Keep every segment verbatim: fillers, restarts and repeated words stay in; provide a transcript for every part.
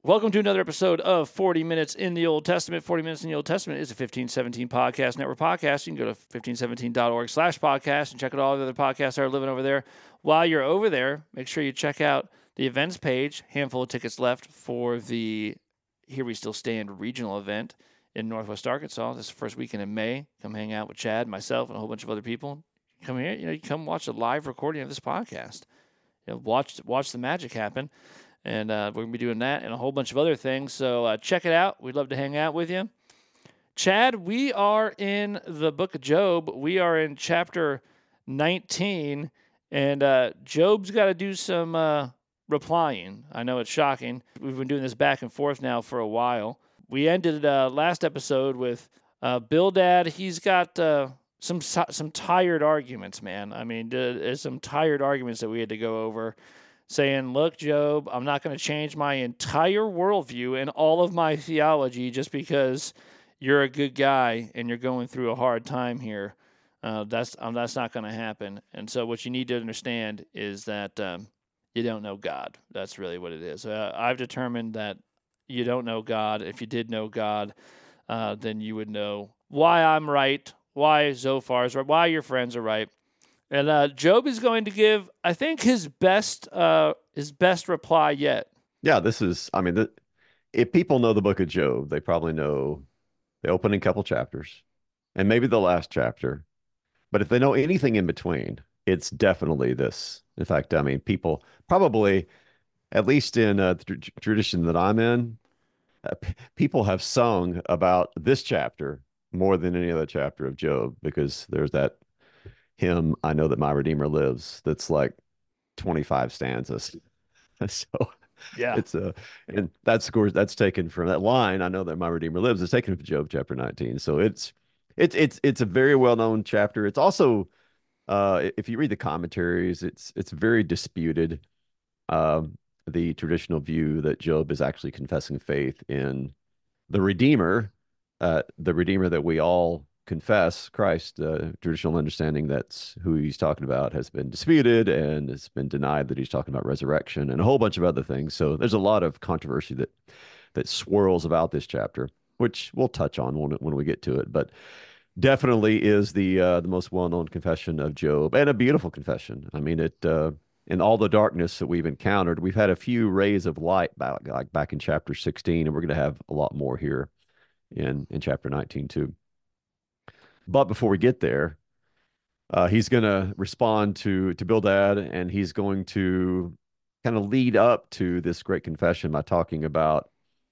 Welcome to another episode of forty minutes in the Old Testament. forty minutes in the Old Testament is a fifteen seventeen Podcast Network podcast. You can go to fifteen seventeen dot org slash podcast and check out all the other podcasts that are living over there. While you're over there, make sure you check out the events page. Handful of tickets left for the Here We Still Stand regional event in Northwest Arkansas. This is the first weekend in May. Come hang out with Chad, myself, and a whole bunch of other people. Come here, you know, you come watch a live recording of this podcast. You know, watch watch the magic happen. And uh, we're going to be doing that and a whole bunch of other things. So uh, check it out. We'd love to hang out with you. Chad, we are in the book of Job. We are in chapter nineteen. And uh, Job's got to do some uh, replying. I know it's shocking. We've been doing this back and forth now for a while. We ended uh, last episode with uh, Bildad. He's got uh, some some tired arguments, man. I mean, there's some tired arguments that we had to go over. Saying, look, Job, I'm not going to change my entire worldview and all of my theology just because you're a good guy and you're going through a hard time here. Uh, that's um, that's not going to happen. And so what you need to understand is that um, you don't know God. That's really what it is. Uh, I've determined that you don't know God. If you did know God, uh, then you would know why I'm right, why Zophar is right, why your friends are right. And uh, Job is going to give, I think, his best uh, his best reply yet. Yeah, this is, I mean, the, if people know the book of Job, they probably know the opening couple chapters and maybe the last chapter. But if they know anything in between, it's definitely this. In fact, I mean, people probably, at least in uh, the tr- tradition that I'm in, uh, p- people have sung about this chapter more than any other chapter of Job because there's that hymn, I Know That My Redeemer Lives, that's like twenty-five stanzas. So yeah, it's a, and that's of course that's taken from that line, I Know That My Redeemer Lives, is taken from Job chapter nineteen. So it's it's it's it's a very well-known chapter. It's also uh if you read the commentaries, it's it's very disputed. Um the traditional view that Job is actually confessing faith in the Redeemer, uh the Redeemer that we all confess, Christ. Uh, traditional understanding that's who he's talking about has been disputed, and it's been denied that he's talking about resurrection and a whole bunch of other things. So there's a lot of controversy that that swirls about this chapter, which we'll touch on when when we get to it. But definitely is the uh, the most well-known confession of Job, and a beautiful confession. I mean, it uh, in all the darkness that we've encountered, we've had a few rays of light back like back in chapter sixteen, and we're going to have a lot more here in in chapter nineteen too. But before we get there, uh, he's going to respond to to Bildad, and he's going to kind of lead up to this great confession by talking about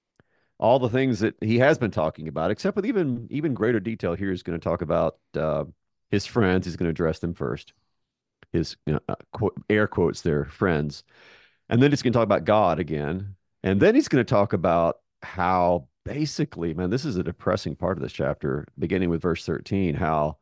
all the things that he has been talking about, except with even even greater detail. Here he's going to talk about uh, his friends. He's going to address them first, his you know, uh, quote, air quotes, their friends, and then he's going to talk about God again, and then he's going to talk about how basically, man, this is a depressing part of this chapter, beginning with verse thirteen, how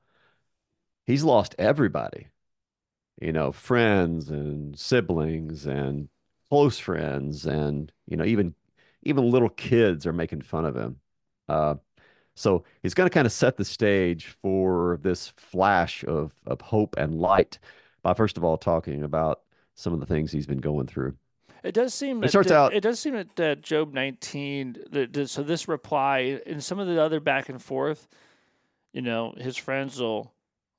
he's lost everybody, you know, friends and siblings and close friends, and, you know, even even little kids are making fun of him. Uh, so he's going to kind of set the stage for this flash of of hope and light by first of all talking about some of the things he's been going through. It does seem It that starts that- out, it does seem that uh, Job nineteen. that- that- So this reply and some of the other back and forth, you know, his friends will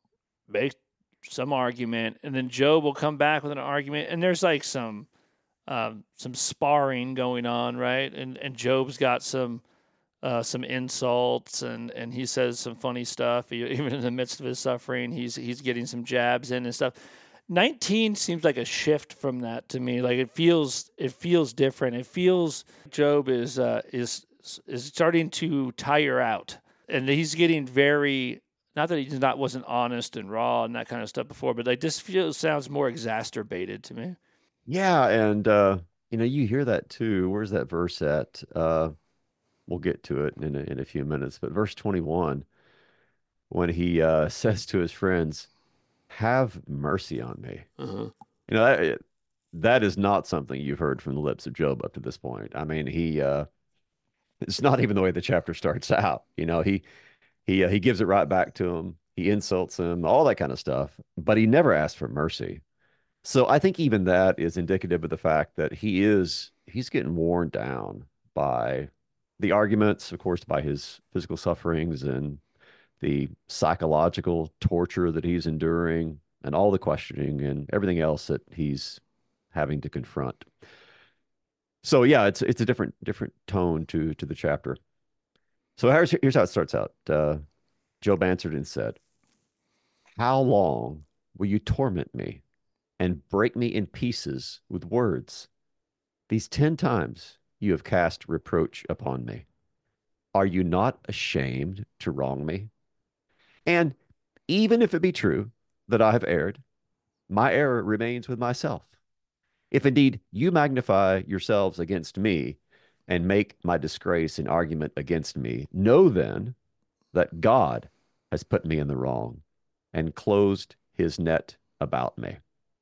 make some argument, and then Job will come back with an argument, and there's like some um, some sparring going on, right? And and Job's got some uh, some insults, and, and he says some funny stuff. He, even in the midst of his suffering, he's he's getting some jabs in and stuff. nineteen seems like a shift from that to me. Like it feels it feels different. It feels Job is uh, is is starting to tire out, and he's getting very. Not that he not wasn't honest and raw and that kind of stuff before, but like this feels sounds more exacerbated to me. yeah, and uh, you know, you hear that too. Where's that verse at? Uh, we'll get to it in a, in a few minutes. But verse twenty-one, when he uh, says to his friends, "Have mercy on me." Uh-huh. You know, that, that is not something you've heard from the lips of Job up to this point. I mean, he uh, it's not even the way the chapter starts out. You know, he he uh, he gives it right back to him. He insults him, all that kind of stuff, but he never asks for mercy. So I think even that is indicative of the fact that he is he's getting worn down. by the arguments, of course, by his physical sufferings and the psychological torture that he's enduring, and all the questioning and everything else that he's having to confront. So yeah, it's it's a different different tone to to the chapter. So here's here's how it starts out. Uh, Job answered and said, "How long will you torment me and break me in pieces with words? These ten times you have cast reproach upon me. Are you not ashamed to wrong me? And even if it be true that I have erred, my error remains with myself. If indeed you magnify yourselves against me and make my disgrace an argument against me, know then that God has put me in the wrong and closed his net about me."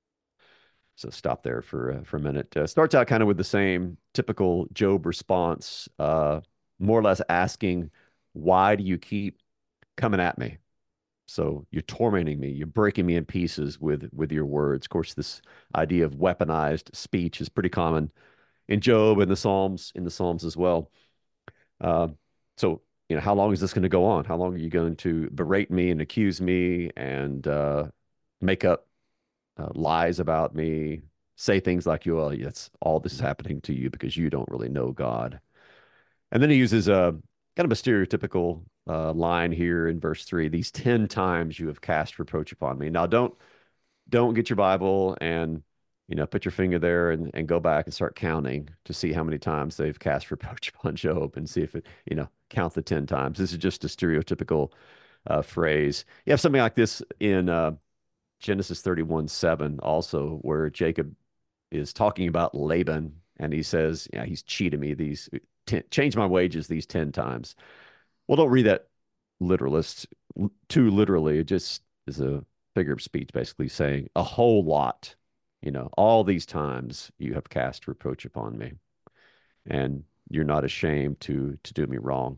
So stop there for uh, for a minute. Uh, starts out kind of with the same typical Job response, uh, more or less asking, "Why do you keep coming at me? So you're tormenting me. You're breaking me in pieces with with your words." Of course, this idea of weaponized speech is pretty common in Job and the Psalms, in the Psalms as well. Uh, so you know, how long is this going to go on? How long are you going to berate me and accuse me and uh, make up uh, lies about me? Say things like, "You, well, yes, all this is happening to you because you don't really know God." And then he uses a kind of a stereotypical uh, line here in verse three. "These ten times you have cast reproach upon me." Now, don't don't get your Bible and you know put your finger there and, and go back and start counting to see how many times they've cast reproach upon Job and see if it you know count the ten times. This is just a stereotypical uh, phrase. You have something like this in uh, Genesis thirty-one seven also, where Jacob is talking about Laban and he says, "Yeah, he's cheated me these ten, change my wages these ten times." Well, don't read that literalist too literally. It just is a figure of speech, basically saying a whole lot. You know, all these times you have cast reproach upon me, and you're not ashamed to to do me wrong.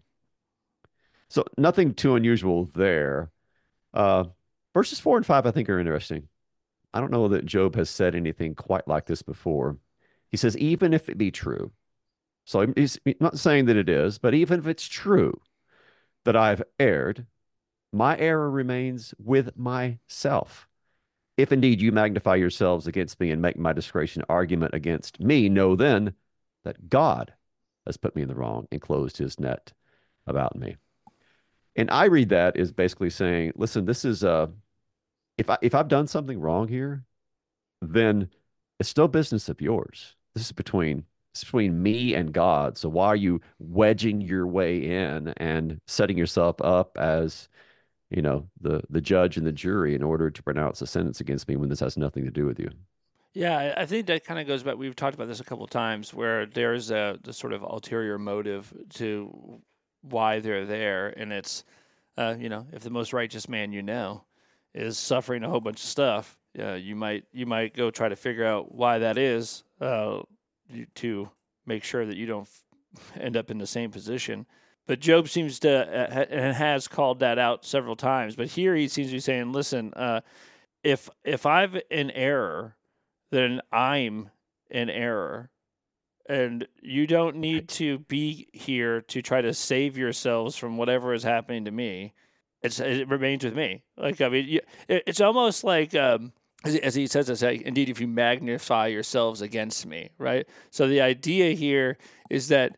So nothing too unusual there. Uh, verses four and five, I think, are interesting. I don't know that Job has said anything quite like this before. He says, "Even if it be true." So he's not saying that it is, but even if it's true that I've erred, my error remains with myself. If indeed you magnify yourselves against me and make my disgrace an argument against me, know then that God has put me in the wrong and closed his net about me. And I read that as basically saying, listen, this is uh if I if I've done something wrong here, then it's no business of yours. This is between it's between me and God. So why are you wedging your way in and setting yourself up as, you know, the the judge and the jury in order to pronounce a sentence against me when this has nothing to do with you? Yeah, I think that kind of goes back. We've talked about this a couple of times, where there's a the sort of ulterior motive to why they're there, and it's, uh, you know, if the most righteous man you know is suffering a whole bunch of stuff, uh, you might you might go try to figure out why that is, uh, you, to make sure that you don't f- end up in the same position. But Job seems to uh, ha- and has called that out several times. But here he seems to be saying, "Listen, uh, if if I've in error, then I'm in error. And you don't need to be here to try to save yourselves from whatever is happening to me. It's, it remains with me." Like, I mean, you, it, it's almost like, um, as, as he says, this, like, "Indeed, if you magnify yourselves against me," right? So the idea here is that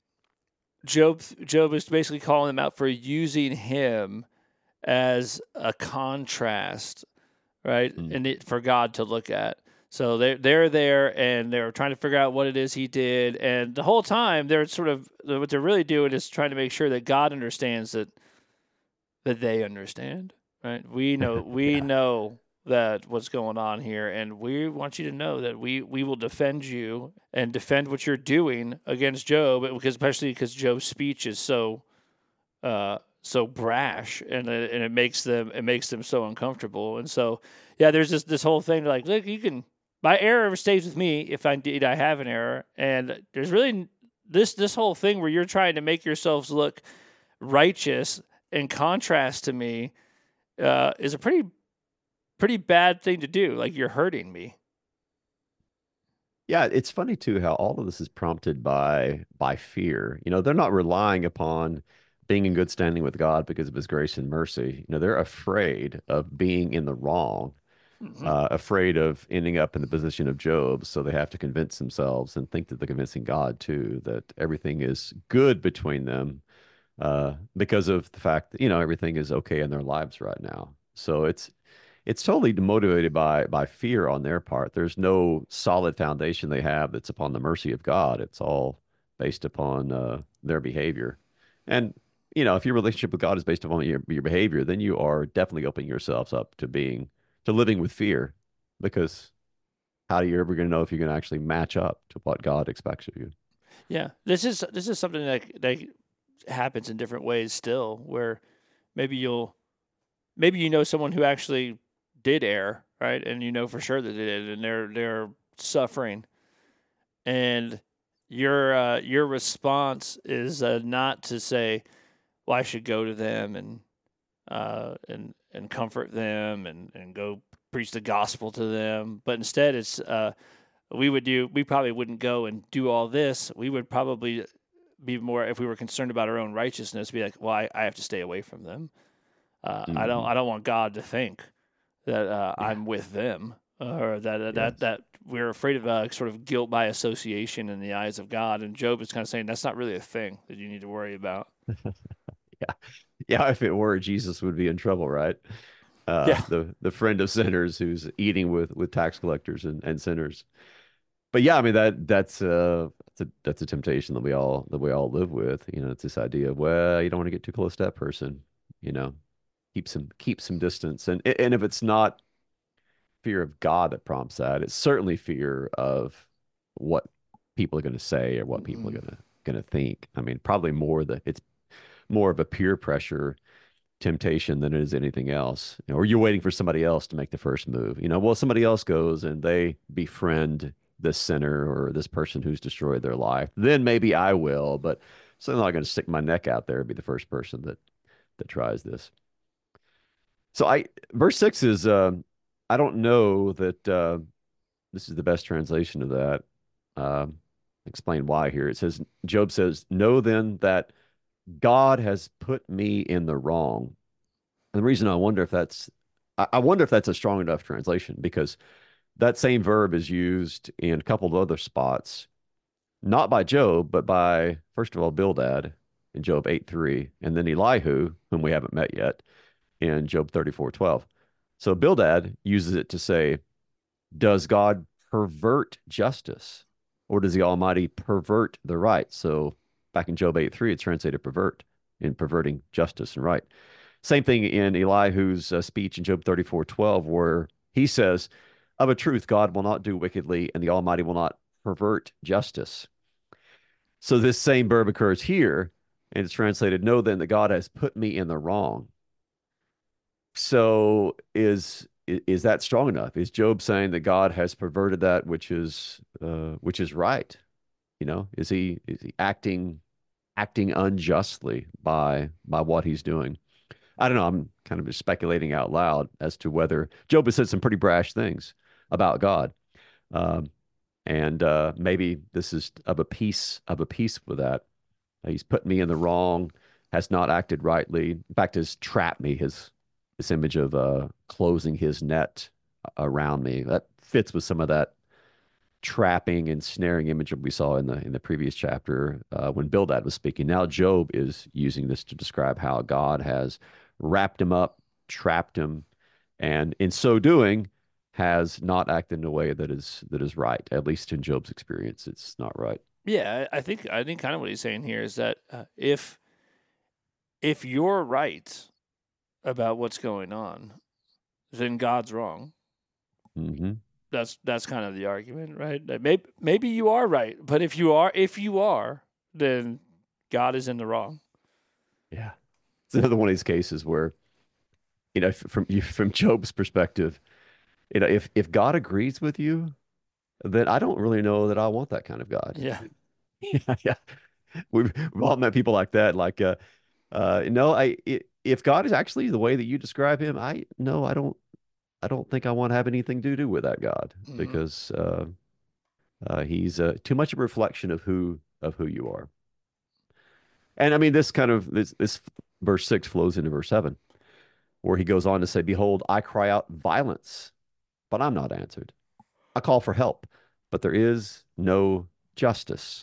Job, Job is basically calling them out for using him as a contrast, right? Mm. And it, for God to look at. So they're, they're there and they're trying to figure out what it is he did. And the whole time they're sort of, what they're really doing is trying to make sure that God understands that, that they understand, right? We know, we Yeah. know that what's going on here. And we want you to know that we, we will defend you and defend what you're doing against Job, because especially because Job's speech is so, uh, so brash, and it, and it makes them it makes them so uncomfortable. And so, yeah, there's this this whole thing like, look, you can, my error stays with me if I indeed I have an error. And there's really this this whole thing where you're trying to make yourselves look righteous in contrast to me, uh, is a pretty pretty bad thing to do. Like, you're hurting me. Yeah, it's funny too how all of this is prompted by by fear. You know, they're not relying upon being in good standing with God because of his grace and mercy. You know, they're afraid of being in the wrong, Hmm. uh, afraid of ending up in the position of Job. So they have to convince themselves and think that they're convincing God too, that everything is good between them, uh, because of the fact that, you know, everything is okay in their lives right now. So it's it's totally motivated by by fear on their part. There's no solid foundation they have that's upon the mercy of God. It's all based upon uh, their behavior. And you know, if your relationship with God is based upon your your behavior, then you are definitely opening yourselves up to being to living with fear, because how are you ever going to know if you're going to actually match up to what God expects of you? Yeah, this is this is something that that happens in different ways still, where maybe you'll maybe you know someone who actually did err, right? And you know for sure that they did, and they're they're suffering, and your uh, your response is uh, not to say, "Well, I should go to them and uh, and and comfort them and and go preach the gospel to them," but instead it's uh, we would do we probably wouldn't go and do all this. We would probably be more, if we were concerned about our own righteousness, be like, well, I, I have to stay away from them. Uh, I don't Hmm. I don't want God to think that uh, Yeah. I'm with them, or that that Yes. that we're afraid of uh, sort of guilt by association in the eyes of God. And Job is kind of saying that's not really a thing that you need to worry about. Yeah. Yeah. If it were, Jesus would be in trouble, right? Uh, Yeah, the the friend of sinners who's eating with with tax collectors and, and sinners. But yeah, I mean that that's uh that's a that's a temptation that we all that we all live with. You know, it's this idea of, well, you don't want to get too close to that person. You know, keep some keep some distance. And and if it's not fear of God that prompts that, it's certainly fear of what people are going to say or what people are mm-hmm. going to going to think. I mean, probably more the it's more of a peer pressure temptation than it is anything else. You know, or you're waiting for somebody else to make the first move. You know, well, somebody else goes and they befriend this sinner or this person who's destroyed their life, then maybe I will. But so I'm not going to stick my neck out there and be the first person that that tries this. So I verse six is uh, I don't know that uh, this is the best translation of that. Um, explain why here. It says Job says, "Know then that God has put me in the wrong." And the reason I wonder if that's I I wonder if that's a strong enough translation, because that same verb is used in a couple of other spots, not by Job, but by, first of all, Bildad in Job eight three, and then Elihu, whom we haven't met yet, in Job thirty-four twelve. So Bildad uses it to say, does God pervert justice, or does the Almighty pervert the right? So back in Job eight three, it's translated pervert, in perverting justice and right. Same thing in Elihu's uh, speech in Job thirty-four twelve, where he says, of a truth, God will not do wickedly, and the Almighty will not pervert justice. So this same verb occurs here, and it's translated, know then that God has put me in the wrong. So is is that strong enough? Is Job saying that God has perverted that which is uh, which is right? You know, is he is he acting acting unjustly by by what he's doing? I don't know. I'm kind of just speculating out loud as to whether Job has said some pretty brash things about God, um, and uh, maybe this is of a piece of a piece with that. He's put me in the wrong, has not acted rightly. In fact, has trapped me. His this image of uh, closing his net around me, that fits with some of that trapping and snaring image that we saw in the in the previous chapter uh, when Bildad was speaking. Now Job is using this to describe how God has wrapped him up, trapped him, and in so doing has not acted in a way that is that is right. At least in Job's experience, it's not right. Yeah, I I think I think kind of what he's saying here is that uh, if if you're right about what's going on, then God's wrong. Hmm. That's that's kind of the argument, right? That maybe maybe you are right, but if you are if you are, then God is in the wrong. Yeah, it's another one of these cases where, you know, from you from Job's perspective, you know, if if God agrees with you, then I don't really know that I want that kind of God. Yeah. Yeah, yeah. We've, we've all met people like that. Like, uh, uh, no, I I if God is actually the way that you describe him, I no, I don't, I don't think I want to have anything to do with that God, Hmm. because uh, Uh, he's uh, too much of a reflection of who of who you are. And I mean, this kind of this this verse six flows into verse seven, where he goes on to say, "Behold, I cry out violence, but I'm not answered. I call for help, but there is no justice."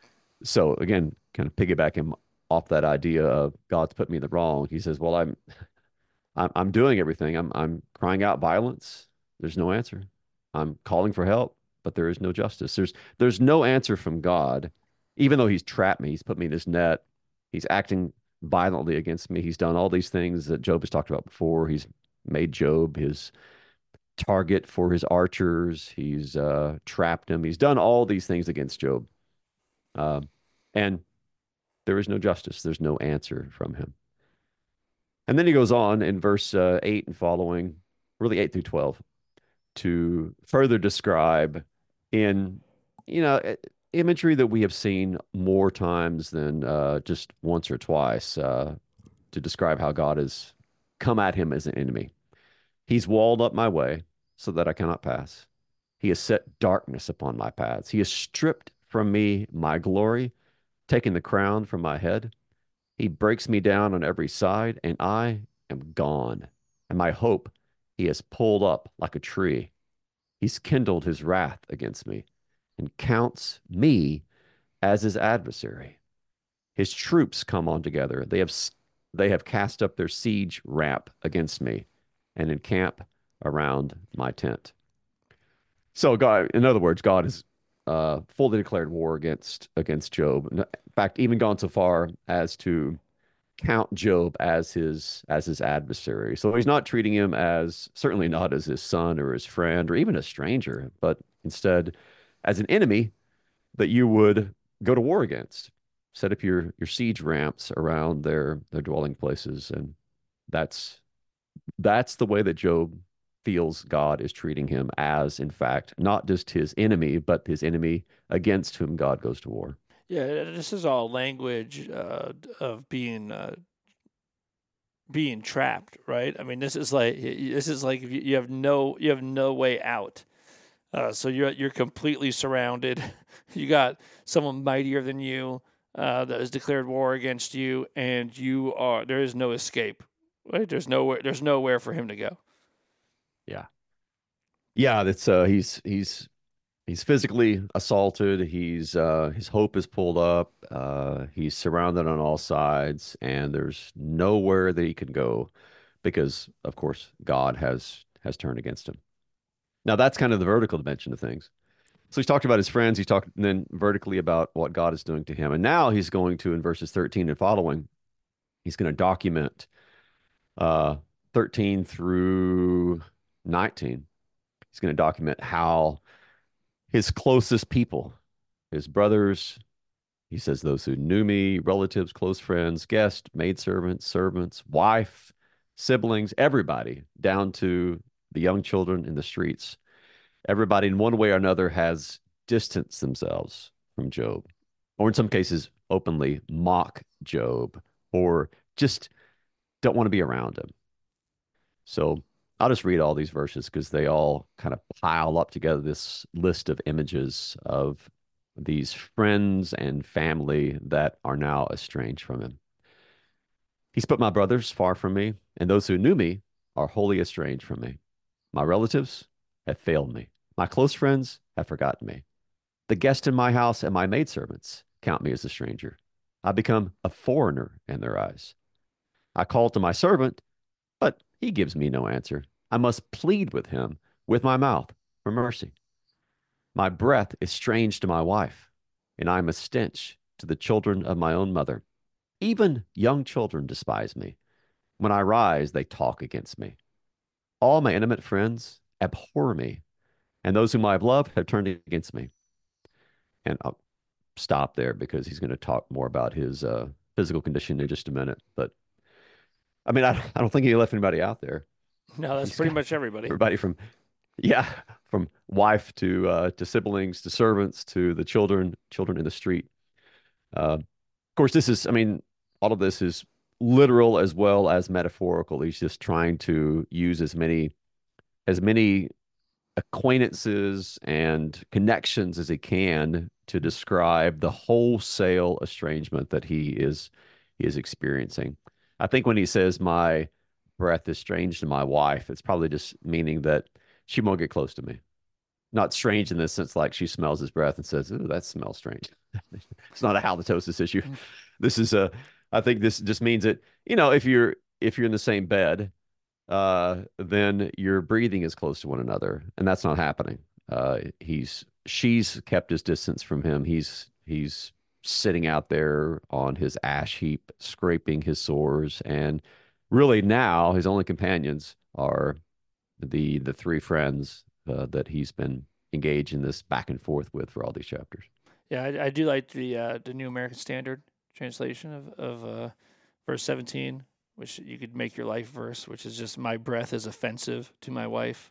So again, kind of piggybacking off that idea of God's put me in the wrong. He says, "Well, I'm I'm, I'm doing everything. I'm I'm crying out violence. There's no answer. I'm calling for help, but there is no justice. There's there's no answer from God, even though He's trapped me. He's put me in His net. He's acting violently against me. He's done all these things that Job has talked about before. He's made Job his target for his archers. He's uh, trapped him. He's done all these things against Job, uh, and there is no justice. There's no answer from Him. And then he goes on in verse uh, eight and following, really eight through twelve, to further describe in, you know, imagery that we have seen more times than uh, just once or twice, uh, to describe how God has come at him as an enemy. He's walled up my way so that I cannot pass. He has set darkness upon my paths. He has stripped from me my glory, taken the crown from my head. He breaks me down on every side, and I am gone. And my hope he has pulled up like a tree. He's kindled his wrath against me and counts me as his adversary. His troops come on together. They have they have cast up their siege ramp against me and encamp around my tent. So God, in other words, God has uh, fully declared war against against Job. In fact, even gone so far as to count Job as his as his adversary. So he's not treating him as, certainly not as his son or his friend or even a stranger, but instead as an enemy that you would go to war against. Set up your your siege ramps around their their dwelling places, and that's that's the way that Job feels God is treating him as, in fact, not just his enemy, but his enemy against whom God goes to war. Yeah, this is all language uh, of being uh, being trapped, right? I mean, this is like this is like you have no you have no way out. Uh, so you're you're completely surrounded. You got someone mightier than you uh, that has declared war against you, and you are there is no escape. Right? There's nowhere there's nowhere for him to go. Yeah. Yeah, that's uh he's he's he's physically assaulted. He's uh his hope is pulled up. Uh he's surrounded on all sides, and there's nowhere that he can go because of course God has has turned against him. Now that's kind of the vertical dimension of things. So he's talked about his friends, he's talked then vertically about what God is doing to him. And now he's going to, in verses thirteen and following, he's going to document uh thirteen through nineteen. He's going to document how his closest people, his brothers, he says, those who knew me, relatives, close friends, guests, maidservants, servants, wife, siblings, everybody, down to the young children in the streets. Everybody, in one way or another, has distanced themselves from Job, or in some cases, openly mock Job, or just don't want to be around him. So I'll just read all these verses because they all kind of pile up together this list of images of these friends and family that are now estranged from him. He's put my brothers far from me, and those who knew me are wholly estranged from me. My relatives have failed me. My close friends have forgotten me. The guest in my house and my maidservants count me as a stranger. I become a foreigner in their eyes. I call to my servant, but he gives me no answer. I must plead with him with my mouth for mercy. My breath is strange to my wife, and I am a stench to the children of my own mother. Even young children despise me. When I rise, they talk against me. All my intimate friends abhor me, and those whom I have loved have turned against me. And I'll stop there because he's going to talk more about his uh, physical condition in just a minute. But I mean, I, I don't think he left anybody out there. No, that's He's pretty got much everybody. everybody from, yeah, from wife to uh, to siblings to servants to the children, children in the street. Uh, of course, this is, I mean, all of this is literal as well as metaphorical. He's just trying to use as many as many acquaintances and connections as he can to describe the wholesale estrangement that he is he is experiencing. I think when he says my breath is strange to my wife, it's probably just meaning that she won't get close to me. Not strange in the sense like she smells his breath and says, "Ooh, that smells strange." It's not a halitosis issue. This is a, I think this just means that, you know, if you're if you're in the same bed, uh, then your breathing is close to one another, and that's not happening. Uh, he's she's kept his distance from him. He's he's sitting out there on his ash heap, scraping his sores, and really now his only companions are the the three friends uh, that he's been engaged in this back and forth with for all these chapters. Yeah, I, I do like the uh, the New American Standard translation of of uh, verse seventeen, which you could make your life verse, which is just my breath is offensive to my wife.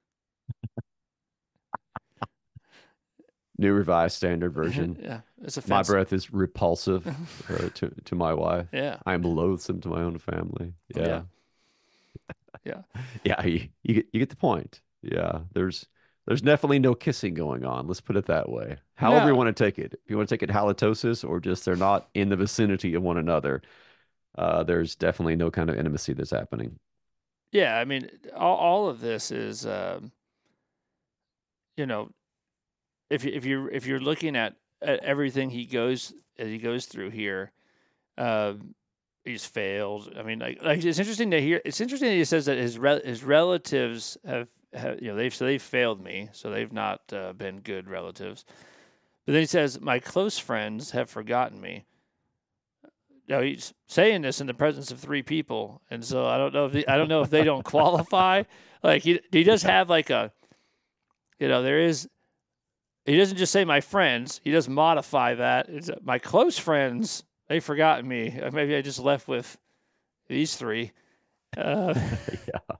New Revised Standard Version. Yeah, it's offensive. My breath is repulsive uh, to to my wife. Yeah, I am loathsome to my own family. Yeah, yeah, yeah. You, you get you get the point. Yeah, there's there's definitely no kissing going on. Let's put it that way. However you No. want to take it. If you want to take it halitosis or just they're not in the vicinity of one another, uh, there's definitely no kind of intimacy that's happening. Yeah. I mean, all all of this is, um, you know, if you- if you're if you're looking at, at everything he goes he goes through here, um, he's failed. I mean, like, like it's interesting to hear. It's interesting that he says that his re- his relatives have, have you know they've so they've failed me, so they've not uh, been good relatives. But then he says, my close friends have forgotten me. Now he's saying this in the presence of three people, and so I don't know if the, I don't know if they don't qualify. Like he he does have like a, you know, there is. He doesn't just say my friends. He does modify that. It's my close friends. They've forgotten me. Maybe I just left with these three. Uh, Yeah,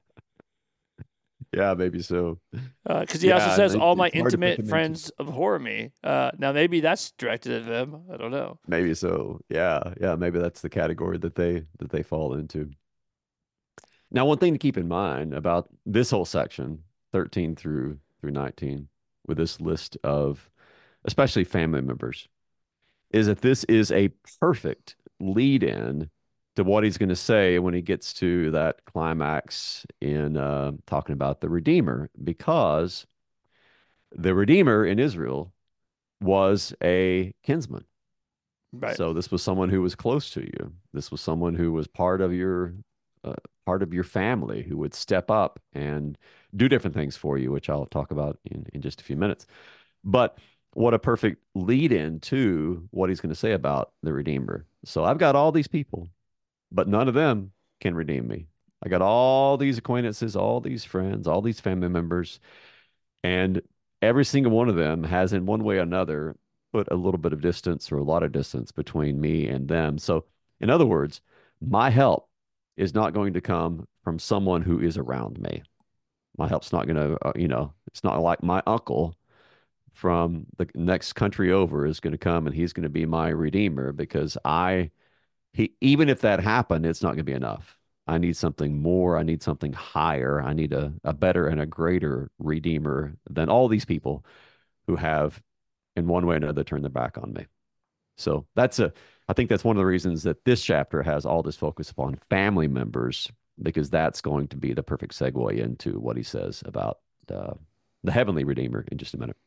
yeah, maybe so. Because he Yeah, also says it- all my it's hard to put intimate them into- friends abhor me. Uh, now maybe that's directed at them. I don't know. Maybe so. Yeah, yeah, maybe that's the category that they that they fall into. Now, one thing to keep in mind about this whole section, thirteen through through nineteen, with this list of especially family members, is that this is a perfect lead in to what he's going to say when he gets to that climax in uh, talking about the Redeemer, because the Redeemer in Israel was a kinsman. Right. So this was someone who was close to you. This was someone who was part of your uh, part of your family who would step up and do different things for you, which I'll talk about in, in just a few minutes. But what a perfect lead in to what he's going to say about the Redeemer. So I've got all these people, but none of them can redeem me. I got all these acquaintances, all these friends, all these family members, and every single one of them has, in one way or another, put a little bit of distance or a lot of distance between me and them. So, in other words, my help is not going to come from someone who is around me. My help's not going to, uh, you know, it's not like my uncle from the next country over is going to come and he's going to be my redeemer, because I, he, even if that happened, it's not going to be enough. I need something more. I need something higher. I need a, a better and a greater redeemer than all these people who have, in one way or another, turned their back on me. So that's a, I think that's one of the reasons that this chapter has all this focus upon family members, because that's going to be the perfect segue into what he says about uh, the heavenly redeemer in just a minute.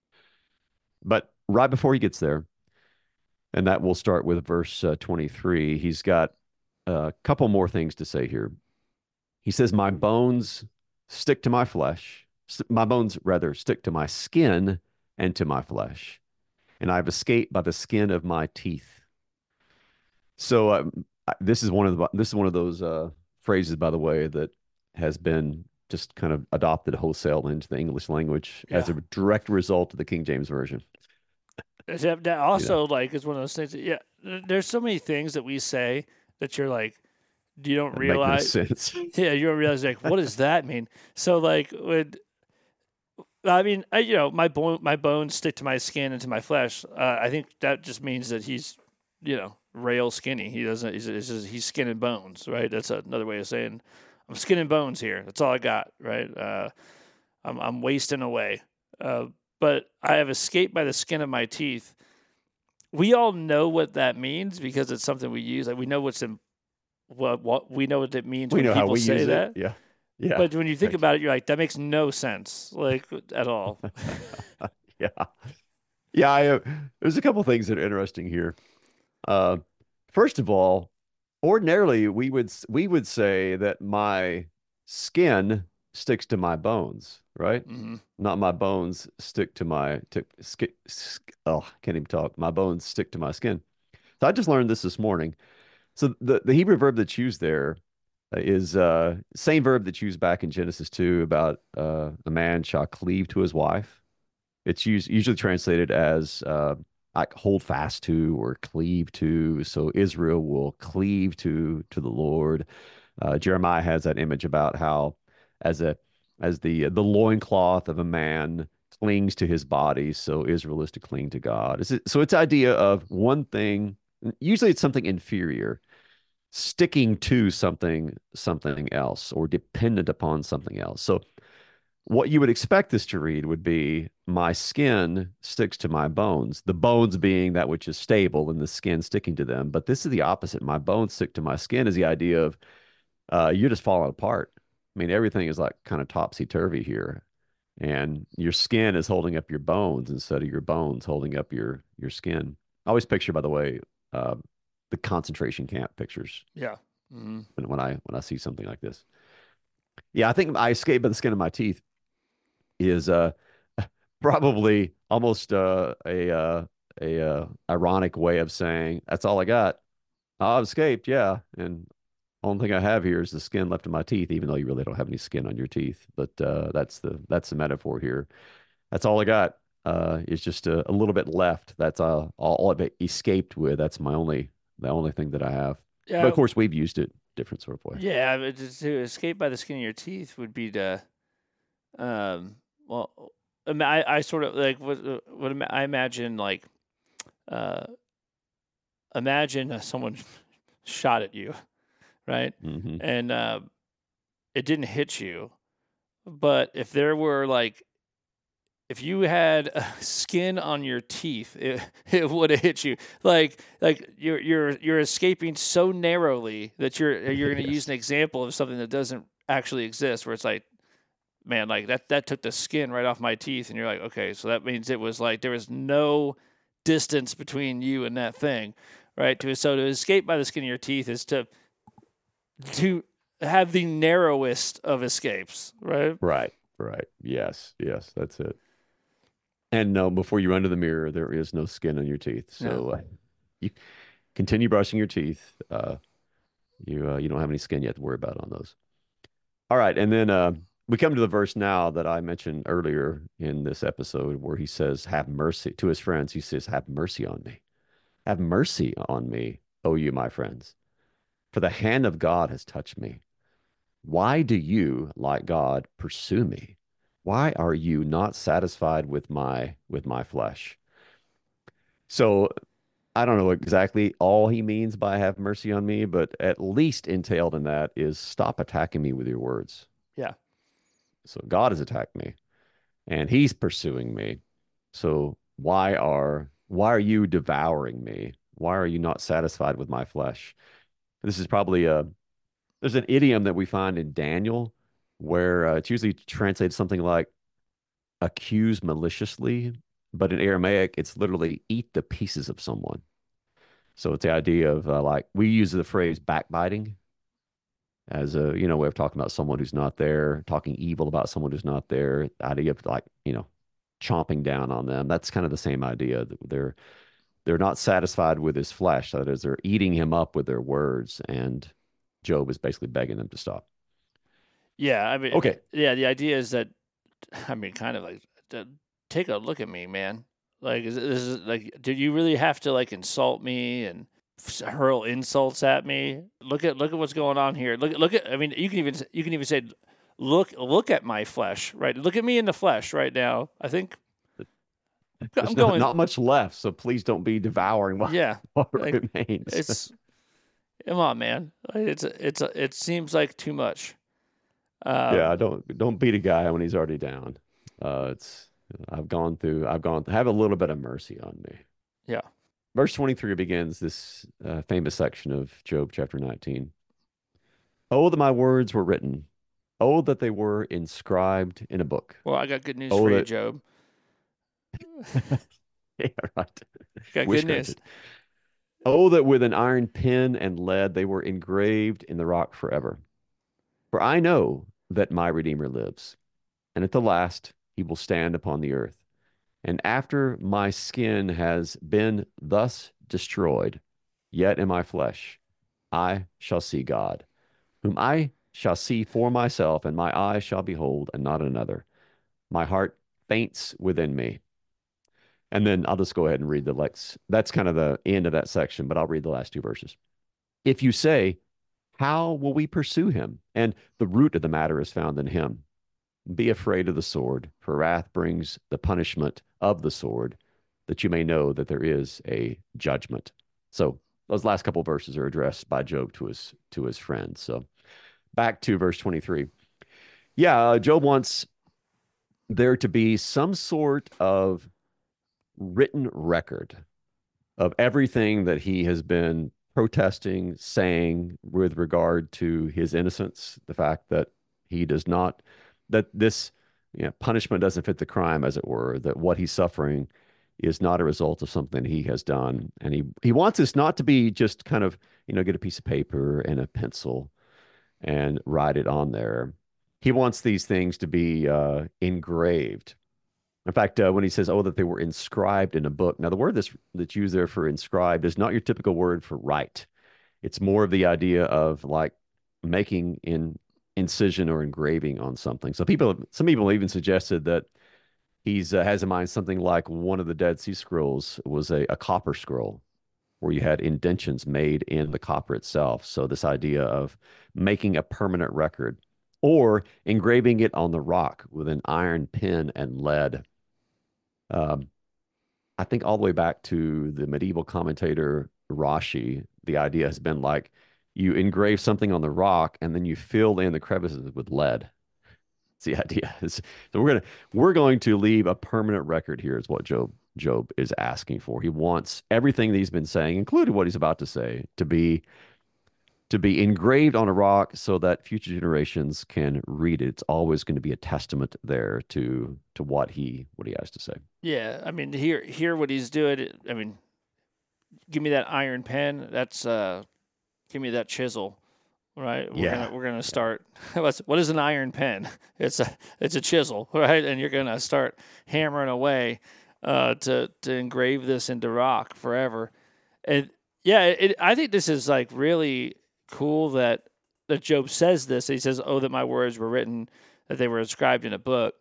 But right before he gets there, and that will start with verse uh, twenty-three, he's got a couple more things to say here. He says, my bones stick to my flesh, my bones rather stick to my skin and to my flesh, and I've escaped by the skin of my teeth. So um, this is one of the this is one of those uh, phrases, by the way, that has been just kind of adopted wholesale into the English language yeah. as a direct result of the King James Version. That also, you know, like, is one of those things that, yeah, there's so many things that we say that you're like, you don't realize. Make no sense. Yeah, you don't realize, like, what does that mean? So, like, when, I mean, I, you know, my bone, my bones stick to my skin and to my flesh. Uh, I think that just means that he's, you know, rail skinny. He doesn't, he's, he's, just, he's skin and bones, right? That's another way of saying, I'm skin and bones here. That's all I got, right? Uh, I'm I'm wasting away. Uh, but I have escaped by the skin of my teeth. We all know what that means because it's something we use. Like we know what's in what what we know what it means We when know how people we say use that. it. Yeah. Yeah. But when you think Right. about it, you're like, that makes no sense, like at all. Yeah. Yeah. I, uh, there's a couple things that are interesting here. Uh, first of all, ordinarily we would s- we would say that my skin sticks to my bones, right? hmm Not my bones stick to my to, sk, sk, oh, can't even talk. My bones stick to my skin. So I just learned this this morning. So the the Hebrew verb that's used there is uh same verb that's used back in Genesis two about uh a man shall cleave to his wife. It's used usually translated as uh, like hold fast to or cleave to. So Israel will cleave to to the Lord. Uh, Jeremiah has that image about how as a as the the loincloth of a man clings to his body, so Israel is to cling to God. It's, so it's idea of one thing. Usually it's something inferior sticking to something something else or dependent upon something else. So what you would expect this to read would be my skin sticks to my bones, the bones being that which is stable and the skin sticking to them. But this is the opposite. My bones stick to my skin is the idea of uh, you're just falling apart. I mean, everything is like kind of topsy turvy here. And your skin is holding up your bones instead of your bones holding up your your skin. I always picture, by the way, uh, the concentration camp pictures Yeah. hmm when, when I when I see something like this. Yeah, I think I escaped by the skin of my teeth is uh probably almost uh, a uh, a uh, ironic way of saying that's all I got. I've escaped, yeah, and only thing I have here is the skin left in my teeth, even though you really don't have any skin on your teeth. But uh, that's the that's the metaphor here. That's all I got. Uh, is just a, a little bit left. That's uh, all, all I've escaped with. That's my only the only thing that I have. But of Yeah. course, we've used it different sort of way. Yeah. But to to escape by the skin of your teeth would be to, um, well, ima- I, I sort of like what, uh, what ima- I imagine like, uh, imagine uh, someone shot at you, right? Hmm. And uh, it didn't hit you, but if there were like if you had uh, skin on your teeth, it, it would have hit you. Like like you're you're you're escaping so narrowly that you're you're going to use Yes. an example of something that doesn't actually exist, where it's like, man, like that that took the skin right off my teeth, and you're like, okay, so that means it was like there was no distance between you and that thing, right? To so to escape by the skin of your teeth is to to have the narrowest of escapes, right? Right. Right. Yes. Yes. That's it. And no, before you run to the mirror, there is no skin on your teeth. No. So uh, you continue brushing your teeth. Uh, you uh, you don't have any skin yet to worry about on those. All right, and then uh, we come to the verse now that I mentioned earlier in this episode, where he says, "Have mercy" to his friends. He says, "Have mercy on me. Have mercy on me, O you my friends, for the hand of God has touched me. Why do you, like God, pursue me? Why are you not satisfied with my with my flesh?" So I don't know exactly all he means by have mercy on me, but at least entailed in that is stop attacking me with your words. Yeah. So God has attacked me and he's pursuing me. So why are why are you devouring me? Why are you not satisfied with my flesh? This is probably a there's an idiom that we find in Daniel where uh, it's usually translated something like accuse maliciously, but in Aramaic it's literally eat the pieces of someone. So it's the idea of uh, like we use the phrase backbiting as a you know way of talking about someone who's not there, talking evil about someone who's not there. The idea of like you know chomping down on them. That's kind of the same idea. That They're they're not satisfied with his flesh. That is, they're eating him up with their words, and Job is basically begging them to stop. Yeah. I mean, Okay, yeah. The idea is that, I mean, kind of like, to take a look at me, man. Like, is this is like, did you really have to like insult me and f- hurl insults at me? Look at look at what's going on here. Look at look at. I mean, you can even you can even say, look look at my flesh, right? Look at me in the flesh right now. I think I'm there's not going. not much left, so please don't be devouring what, Yeah, what like remains. it's come on, man. Like, It's it's it seems like too much. Um, Yeah, don't don't beat a guy when he's already down. Uh, it's I've gone through. I've gone have a little bit of mercy on me. yeah. Verse twenty-three begins this uh, famous section of Job chapter nineteen. Oh, that my words were written. Oh, that they were inscribed in a book. Well, I got good news Oh, for you, that Job. yeah, right. Got Wish good news. granted. Oh, that with an iron pen and lead they were engraved in the rock forever. For I know that my Redeemer lives, and at the last he will stand upon the earth. And after my skin has been thus destroyed, yet in my flesh I shall see God, whom I shall see for myself, and my eyes shall behold, and not another. My heart faints within me. And then I'll just go ahead and read the Lex. That's kind of the end of that section, but I'll read the last two verses. If you say, how will we pursue him? And the root of the matter is found in him. Be afraid of the sword, for wrath brings the punishment of the sword, that you may know that there is a judgment. So those last couple of verses are addressed by Job to his to his friends. So back to verse twenty-three. Yeah, uh, Job wants there to be some sort of written record of everything that he has been protesting, saying with regard to his innocence, the fact that he does not, that this you know, punishment doesn't fit the crime, as it were, that what he's suffering is not a result of something he has done. And he, he wants this not to be just kind of, you know, get a piece of paper and a pencil and write it on there. He wants these things to be uh, engraved. In fact, uh, when he says, "Oh, that they were inscribed in a book," now the word that's that's used there for inscribed is not your typical word for write. It's more of the idea of like making in incision or engraving on something. So people, some people even suggested that he's uh, has in mind something like one of the Dead Sea Scrolls was a, a copper scroll where you had indentions made in the copper itself. So this idea of making a permanent record or engraving it on the rock with an iron pen and lead. Um, I think all the way back to the medieval commentator Rashi, the idea has been like you engrave something on the rock and then you fill in the crevices with lead. It's the idea. It's, so we're gonna we're going to leave a permanent record here, is what Job Job is asking for. He wants everything that he's been saying, including what he's about to say, to be to be engraved on a rock so that future generations can read it. It's always going to be a testament there to to what he what he has to say. Yeah, I mean, hear hear what he's doing. I mean, give me that iron pen. That's uh, give me that chisel. Right, we're Yeah. gonna we're gonna start. What's what is an iron pen? It's a it's a chisel, right? And you're gonna start hammering away uh, to to engrave this into rock forever. And yeah, it, I think this is like really cool that that Job says this. He says, "Oh, that my words were written, that they were inscribed in a book,"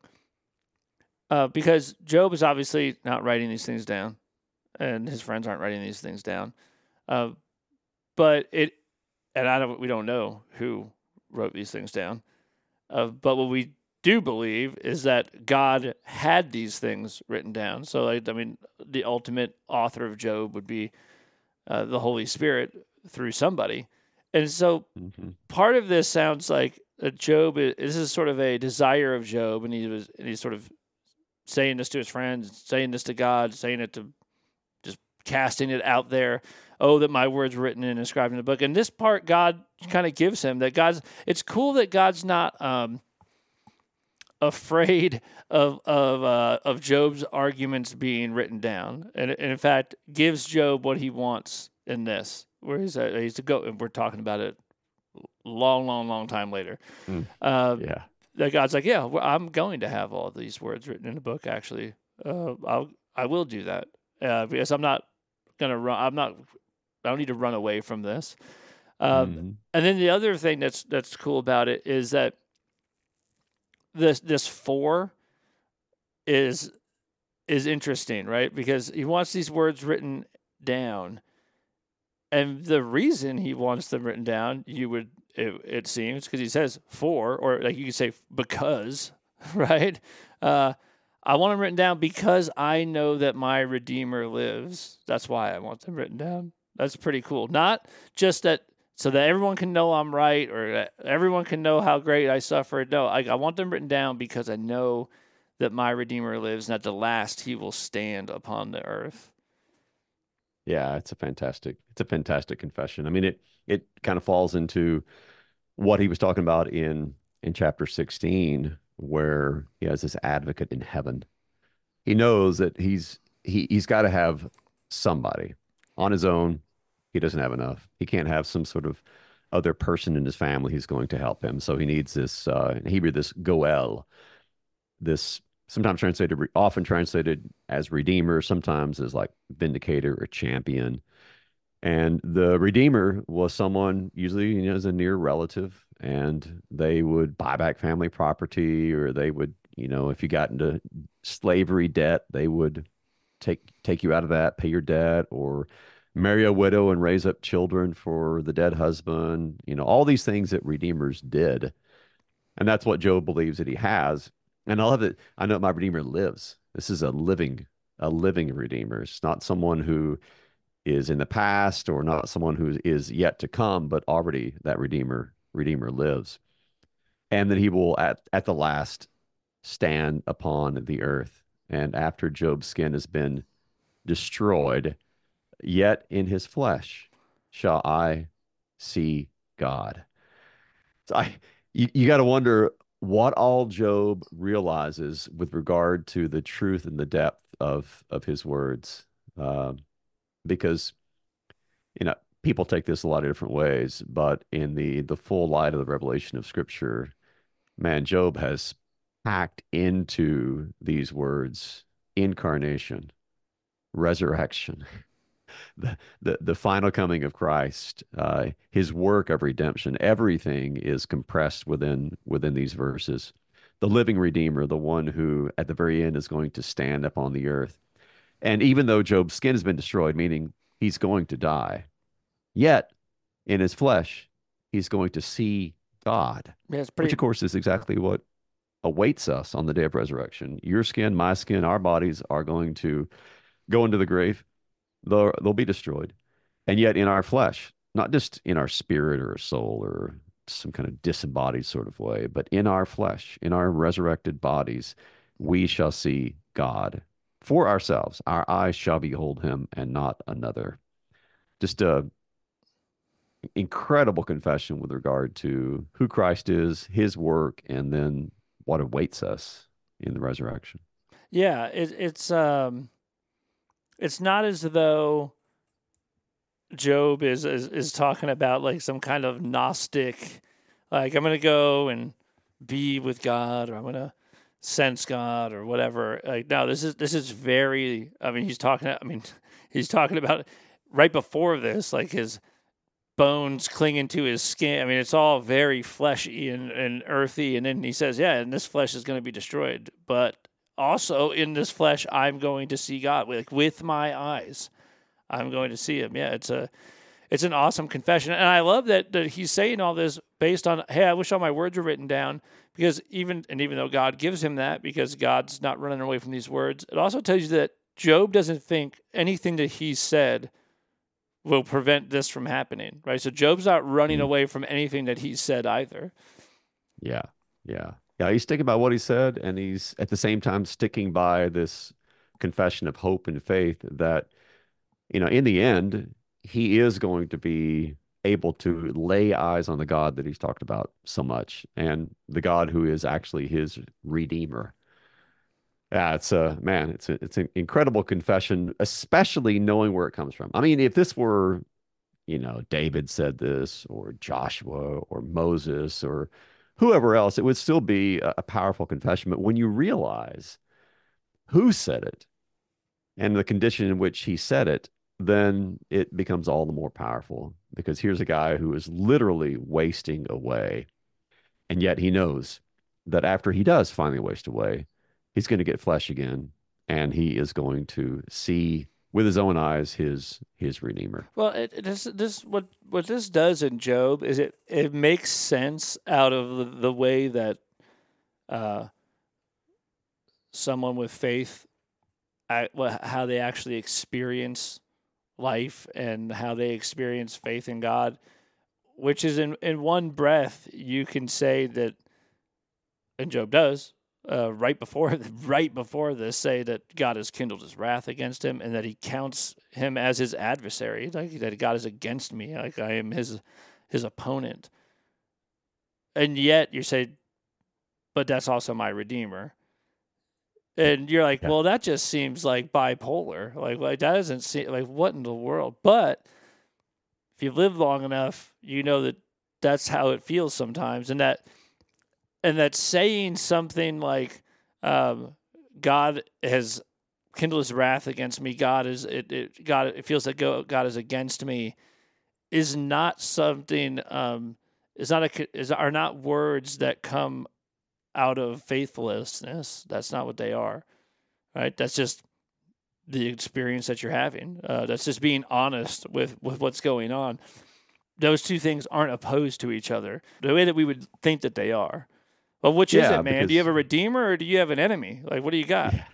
uh, because Job is obviously not writing these things down, and his friends aren't writing these things down. Uh, but it. And I don't, we don't know who wrote these things down. Uh, but what we do believe is that God had these things written down. So, like, I mean, the ultimate author of Job would be uh, the Holy Spirit through somebody. And so Mm-hmm. part of this sounds like uh, Job, is, this is sort of a desire of Job. And he was, and he's sort of saying this to his friends, saying this to God, saying it to just casting it out there. Oh, that my words were written and inscribed in the book. And this part God kind of gives him, that God's, it's cool that God's not um, afraid of of uh, of Job's arguments being written down. And, and in fact, gives Job what he wants in this, where he's a, he's a go, and we're talking about it long, long, long time later. Mm. Uh, Yeah. That God's like, yeah, well, I'm going to have all these words written in a book, actually. Uh, I'll, I will do that uh, because I'm not going to run, I'm not, I don't need to run away from this. Um, Mhm. And then the other thing that's that's cool about it is that this this four is is interesting, right? Because he wants these words written down, and the reason he wants them written down, you would it, it seems, because he says for, or like you could say because, right? Uh, I want them written down because I know that my Redeemer lives. That's why I want them written down. That's pretty cool. Not just that so that everyone can know I'm right, or that everyone can know how great I suffered. No, I, I want them written down because I know that my Redeemer lives, and at the last he will stand upon the earth. Yeah, it's a fantastic, it's a fantastic confession. I mean, it it kind of falls into what he was talking about in in chapter sixteen, where he has this advocate in heaven. He knows that he's he he's got to have somebody on his own. He doesn't have enough. He can't have some sort of other person in his family who's going to help him. So he needs this uh, in Hebrew, this Goel, this sometimes translated, often translated as redeemer, sometimes as like vindicator or champion. And the redeemer was someone usually, you know, as a near relative, and they would buy back family property, or they would, you know, if you got into slavery debt, they would take take you out of that, pay your debt, or marry a widow and raise up children for the dead husband. You know, all these things that redeemers did. And that's what Job believes that he has. And I love it. I know my redeemer lives. This is a living, a living redeemer. It's not someone who is in the past, or not someone who is yet to come, but already that redeemer redeemer lives. And that he will at at the last stand upon the earth. And after Job's skin has been destroyed, yet in his flesh shall I see God. So I you, you got to wonder what all Job realizes with regard to the truth and the depth of of his words. Um, because you know, people take this a lot of different ways, but in the the full light of the revelation of Scripture, man, Job has packed into these words incarnation, resurrection, the the, the final coming of Christ, uh, his work of redemption. Everything is compressed within within these verses. The living Redeemer, the one who at the very end is going to stand upon the earth. And even though Job's skin has been destroyed, meaning he's going to die, yet in his flesh, he's going to see God, Yeah, it's which pretty. of course is exactly what awaits us on the day of resurrection. Your skin, my skin, our bodies are going to go into the grave. They'll, they'll be destroyed. And yet in our flesh, not just in our spirit or soul or some kind of disembodied sort of way, but in our flesh, in our resurrected bodies, we shall see God for ourselves. Our eyes shall behold him and not another. Just a incredible confession with regard to who Christ is, his work, and then what awaits us in the resurrection. Yeah, it, it's um, it's not as though Job is, is is talking about like some kind of Gnostic, like I'm gonna go and be with God, or I'm gonna sense God, or whatever. Like no, this is this is very. I mean, he's talking. I mean, he's talking about right before this, like his bones clinging to his skin. I mean, it's all very fleshy and, and earthy. And then he says, yeah, and this flesh is going to be destroyed. But also in this flesh, I'm going to see God. Like with my eyes, I'm going to see him. Yeah, it's a it's an awesome confession. And I love that, that he's saying all this based on, hey, I wish all my words were written down. Because even, and even though God gives him that, because God's not running away from these words, it also tells you that Job doesn't think anything that he said will prevent this from happening, right? So Job's not running Mm. away from anything that he said either. Yeah, yeah, yeah. He's sticking by what he said, and he's at the same time sticking by this confession of hope and faith that, you know, in the end, he is going to be able to lay eyes on the God that he's talked about so much, and the God who is actually his redeemer. Yeah, it's a man, it's a, it's an incredible confession, especially knowing where it comes from. I mean, if this were, you know, David said this, or Joshua, or Moses, or whoever else, it would still be a, a powerful confession. But when you realize who said it and the condition in which he said it, then it becomes all the more powerful, because here's a guy who is literally wasting away. And yet he knows that after he does finally waste away, he's going to get flesh again, and he is going to see with his own eyes his his redeemer. Well, it, it is, this what what this does in Job is it it makes sense out of the, the way that uh, someone with faith, I, how they actually experience life and how they experience faith in God. which is in, in one breath, you can say that, and Job does, uh, right before right before this, say that God has kindled his wrath against him and that he counts him as his adversary, like that God is against me, like I am his his opponent. And yet you say, but that's also my Redeemer. And you're like, yeah. well, that just seems like bipolar. Like, like that doesn't seem like what in the world? But if you've lived long enough, you know that that's how it feels sometimes, and that and that saying something like um, God has kindled his wrath against me, God is it, it God it feels like God is against me, is not something um, is not a is are not words that come out of faithlessness. That's not what they are, right? That's just the experience that you're having. Uh, that's just being honest with, with what's going on. Those two things aren't opposed to each other the way that we would think that they are. Well, which yeah, is it, man? Because... Do you have a redeemer or do you have an enemy? Like, what do you got? Yeah.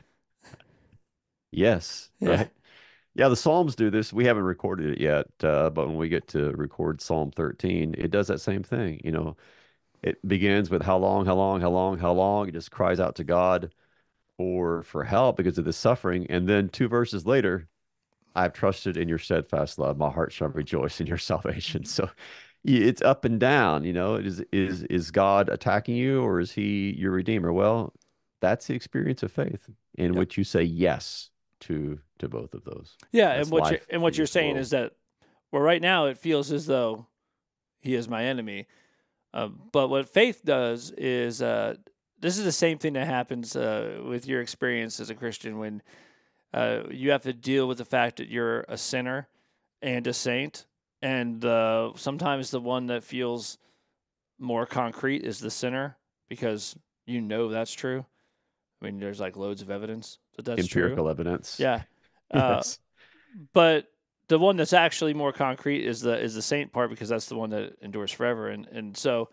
Yes. Yeah. Right. Yeah, the Psalms do this. We haven't recorded it yet, uh, but when we get to record Psalm thirteen, it does that same thing. You know, it begins with how long, how long, how long, how long. It just cries out to God for for help because of the suffering. And then two verses later, I've trusted in your steadfast love. My heart shall rejoice in your salvation. So it's up and down. You know, is is is God attacking you or is he your Redeemer? Well, that's the experience of faith in yep. which you say yes to to both of those. Yeah, that's and what you're, and what you're saying world. is that, well, right now it feels as though he is my enemy. Uh, but what faith does is, uh, this is the same thing that happens uh, with your experience as a Christian when uh, you have to deal with the fact that you're a sinner and a saint. And uh, sometimes the one that feels more concrete is the sinner because you know that's true. I mean, there's like loads of evidence that that's Empirical true. evidence. Yeah. Uh, yes. But the one that's actually more concrete is the is the saint part because that's the one that endures forever. And and so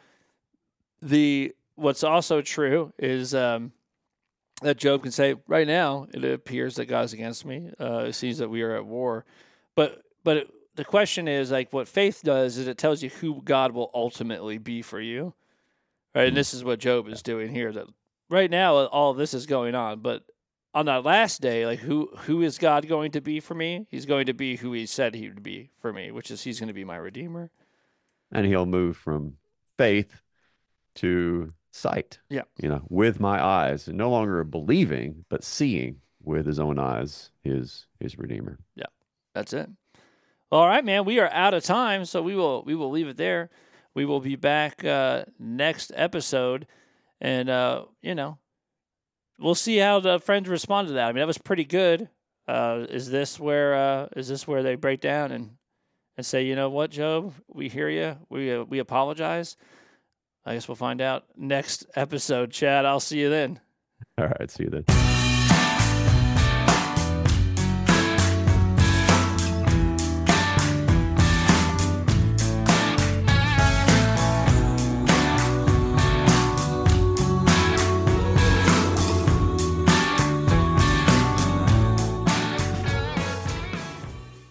the what's also true is um, that Job can say, right now it appears that God is against me. Uh, it seems that we are at war. But but it, the question is, like, what faith does is it tells you who God will ultimately be for you. Right? And this is what Job is doing here. That right now all of this is going on, but on that last day, like who who is God going to be for me? He's going to be who he said he would be for me, which is he's going to be my Redeemer. And he'll move from faith to sight. Yeah. You know, with my eyes, no longer believing, but seeing with his own eyes his his Redeemer. Yeah. That's it. All right, man. We are out of time, so we will we will leave it there. We will be back uh, next episode, and uh, you know, we'll see how the friends respond to that. I mean, that was pretty good. Uh, is this where uh, is this where they break down and, and say, you know what, Job, we hear you. We uh, we apologize. I guess we'll find out next episode, Chad. I'll see you then. All right, see you then.